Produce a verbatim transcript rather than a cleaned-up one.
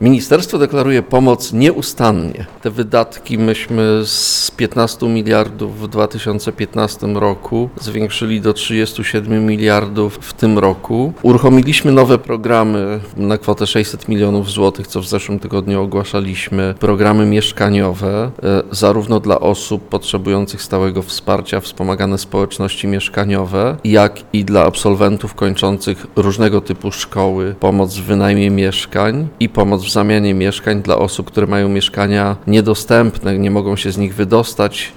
Ministerstwo deklaruje pomoc nieustannie. Te wydatki myśmy z piętnastu miliardów w dwa tysiące piętnastym roku zwiększyli do trzydziestu siedmiu miliardów w tym roku. Uruchomiliśmy nowe programy na kwotę sześćset milionów złotych, co w zeszłym tygodniu ogłaszaliśmy. Programy mieszkaniowe, zarówno dla osób potrzebujących stałego wsparcia, wspomagane społeczności mieszkaniowe, jak i dla absolwentów kończących różnego typu szkoły, pomoc w wynajmie mieszkań i pomoc w zamianie mieszkań dla osób, które mają mieszkania niedostępne, nie mogą się z nich wydostać,